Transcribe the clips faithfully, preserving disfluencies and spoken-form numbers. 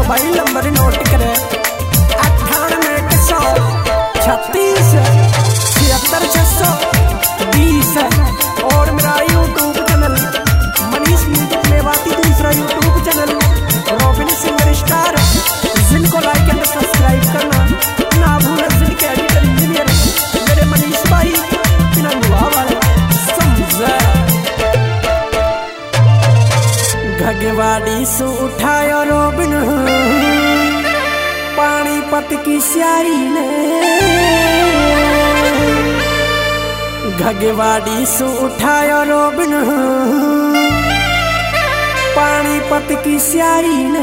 Mobile number note करे अट्ठानवे एक सौ छत्तीस छिहत्तर छह सौ बीस। और मेरा YouTube channel Manish music Mewati, दूसरा YouTube channel Robin singer star, जिनको लाइक एंड सब्सक्राइब करना ना भूलें। जिनके एडिटर इंजीनियर मेरे मनीष भाई पिनंगुआ वाले समझे। घगवाड़ी से उठायो रॉबिन पानीपत की स्यारी ने, घगवाड़ी से उठायो रॉबिन पानीपत की स्यारी ने।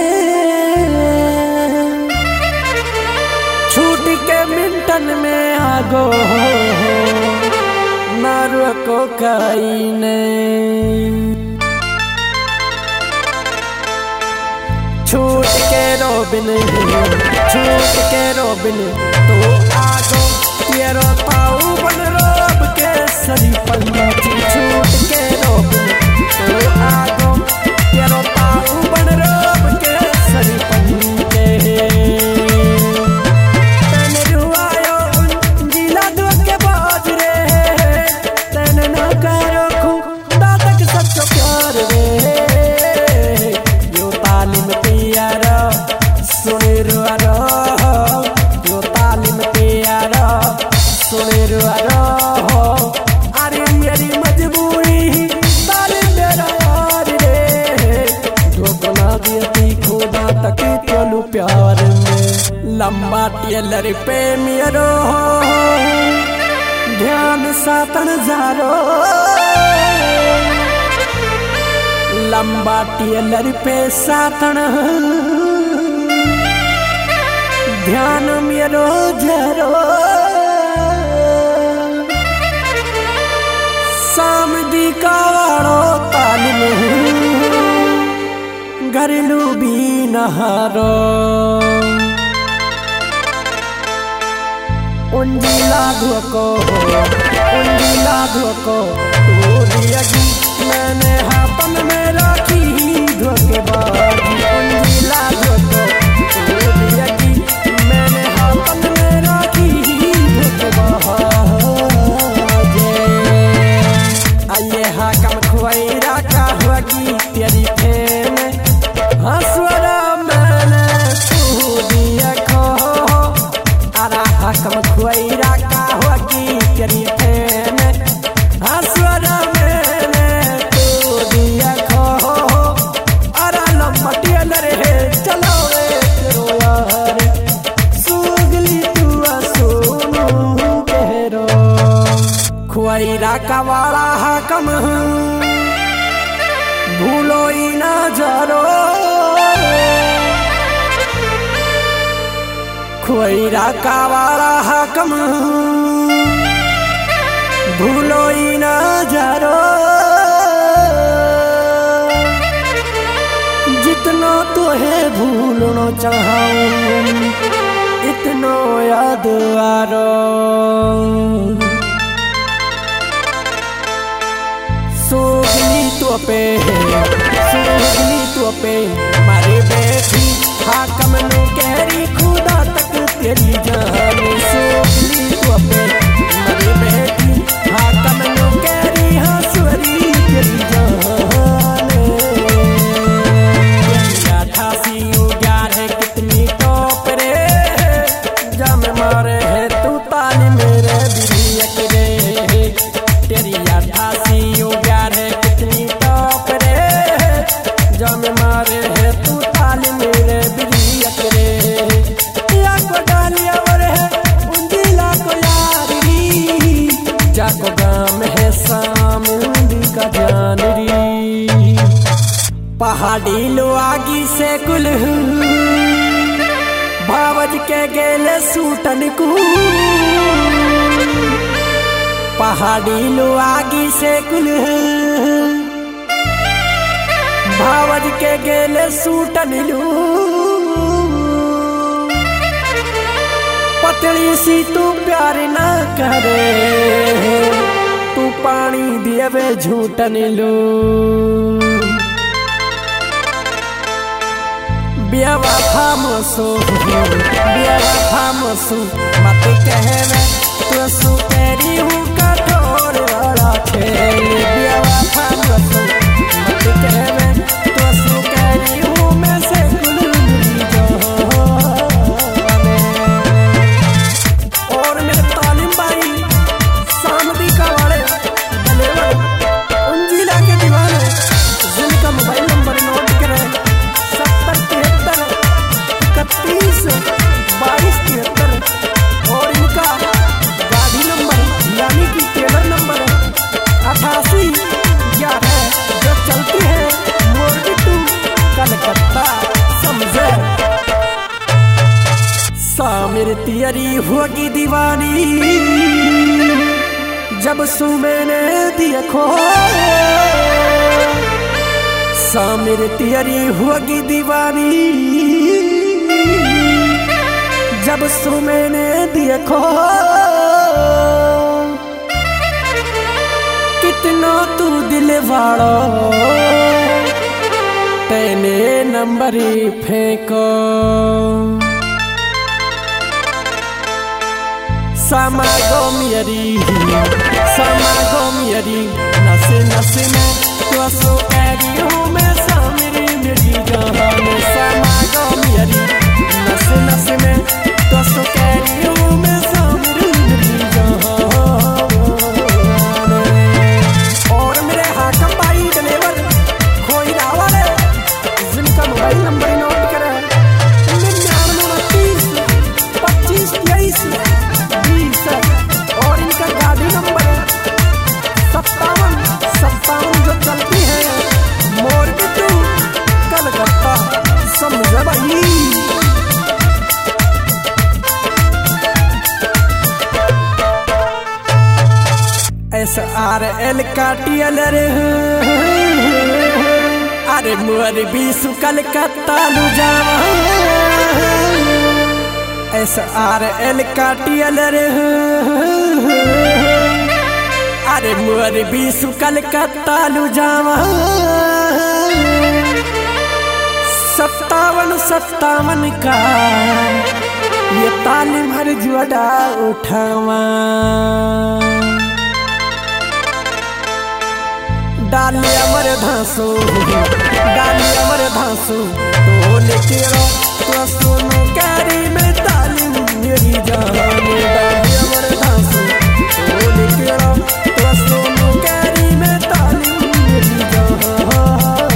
छूट के मिंटन में आगो ना रोको काई ने, छूट के रॉबिन छूट के रॉबिन तो आगो तेरो पाऊ बन रोब के सरी पंची। छूट के रॉबिन तो आगो तेरो पाऊ बन रोब के सरी पंचे। तेने रुआयो जिला दो के बाज रे, तेने ना करो खुदा तक सच्चो प्यार रे। यो तालीम पियारा सुने रुआरो, यो तालीम पियारा सुने रुआरो। अरे मेरी मजबूरी तालीम मेरा यार रे, जो बना दिया खुदा तक चलू प्यार में। लंबा टेलर पे मेरो ध्यान सातन जारो, लंबा टेलर पे सातन ध्यान मेरो जरो। सामदी कावाड़ो तालीम घरेलू भी नहारो, उंजी लागू को उंजी लागू को तोरियगी मैंने हाथन में राखी धोखेबाजी। उंजी लागू को तोरियगी मैंने हाथन में राखी धोखेबाजी। आये हाकम खुआईरा का हुआगी तेरी फेम हंसवरा मैंने तू दिया खो। अरा हाकम खुआईरा का हुआगी तेरी फेम हंसवरा मैंने तू दिया खो। अरा लम्बा टेलर है चलो रे तेरो यार, सुगली तू सोनू करो। खुआईरा का वाला हाकम भूलो ही ना जरो, खुआईरा का वाला हाकम भूलो ही ना जरो। जितना तो है भूलना चाहूं इतनो याद आरो। सोगली तो पे सोगली तो पे मारे बेटी हाकम नो कहरी खुदा तक तेरी जान। सोगली तो पे मारे बेटी हाकम नो कहरी हंसवरी तेरी जान। अठासी ग्यारह कितनी टॉप रे, जम मारे है तू ताली मेरे बिरियक रे। तेरी अठासी ग्यारह कितनी टॉप रे, जम मारे है तू ताली मेरे बिरियक रे। या को डालिया वर है उंजीला को यारी, जाको गाम है सामंदी का जान री। पहाड़ी लो आगी से कुल भावज के गेले सूटन को, पहाड़ी लो आगी से कुल भावज के गेले सूटन लू। पतली सी तू प्यार ना करे, तू पानी दिए झूठन लू। बेवफा मोसो बेवफा मोसो मत कहवे तो सु तेरी हूँ कठोर वाला खेल बेवफा मोसो मत कहवे तो सु तेरी हूँ मैं से गुलरी जो और मेरे तालिम भाई सामदी का वाले बलेवर उंजीला के दीवाने जिनका मोबाइल नंबर नोट करें सत्तर तिहत्तर इकतीस बाईस तिहत्तर और इनका गाड़ी नंबर यानी कि ट्रेलर नंबर अठासी ग्यारह जो चलती है मोरबी टू कलकत्ता समझे। सामिर तियरी होगी दीवानी जब सु मैंने देखो सामिर तियरी होगी दीवानी जब सु मैंने देखो कितना तू दिल वाड़ो तेने नंबर फेंको समागो मियरी समागो मियरी नस नस में तो सो कैरी हूँ मैं सामिरी मेरी जान समागो मियरी नस नस में तो सो कैरी हूँ मैं सामिरी मेरी जान। और मेरे हाकम भाई डलेवर खोई रावल जिनका मोबाइल नंबर नोट करे निन्यानवे उनतीस पच्चीस तेईस और इनका गाड़ी नंबर सत्तावन सत्तावन जो चलती है मोरबी टू कलकत्ता समझे भाई। एस आर एल का टी एल रे अरे मोरबी सु कलकत्ता लू जावा एस आर एल का टी एल रे अरे मोरबी सु कलकत्ता लू जावा सत्तावन सत्तावन का ये तालिम हर जुड़ा उठावा डाली अमर धांसो डाली अमर धांसो तो लेके रो तो सुनो कैरी में तालिम मेरी जान डाली अमर धांसो तो लेके रो तो सुनो कैरी में तालिम मेरी जान।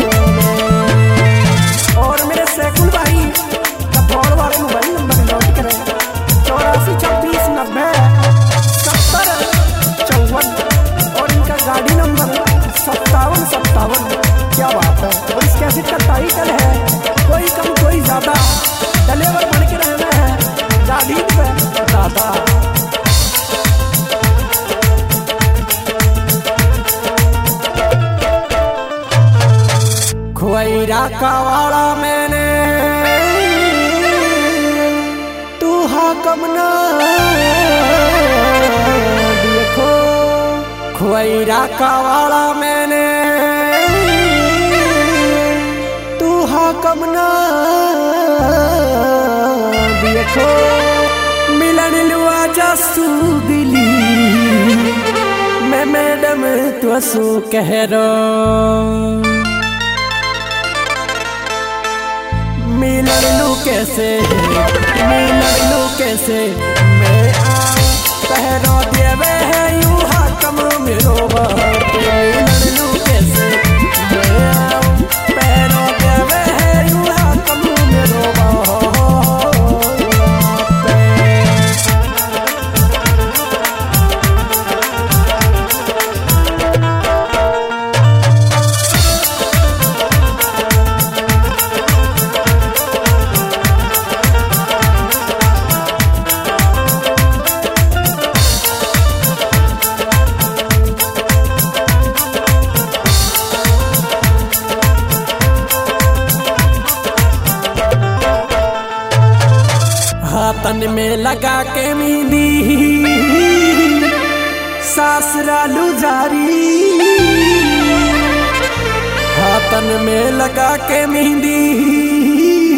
और मेरे सैकुल भाई कठौर वाले मोबाइल नंबर नोट करें चौरासी छब्बीस नब्बे सत्तर चौवन और इनका गाड़ी नंबर सत्तावन सत्तावन। क्या बात है। और इस कैसेट का टाइटल है कोई कम कोई ज्यादा डलेवर बन के रहना है गाड़ी पे दादा। खुआईरा का वाला मैंने तू हाकम ना देखो खुआईरा का वाला मैंने तू हाकम ना देखो मिलन लुआ जासू दिली मैं मैडम तो सू कह रो मिलन लू कैसे मिलन लू कैसे मैं आऊं पहरो देवे है यूं हाकम मेरो बात मिलन लू कैसे मैं आऊं पहरो देवे है यूं हाकम मेरो बात। हाथन में लगा के मेहंदी सासरा लुजारी हाथन में लगा के मेहंदी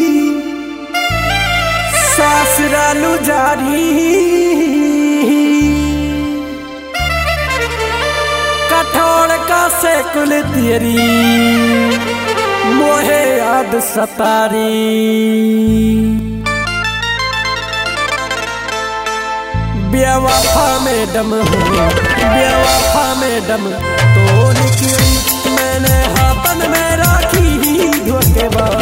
सासुरालू जारी कठोर का से कुल तेरी मोहे याद सतारी बेवफा मैडम हो बेवफा मैडम तो निकली मैंने हाथन में राखी धोखेबाज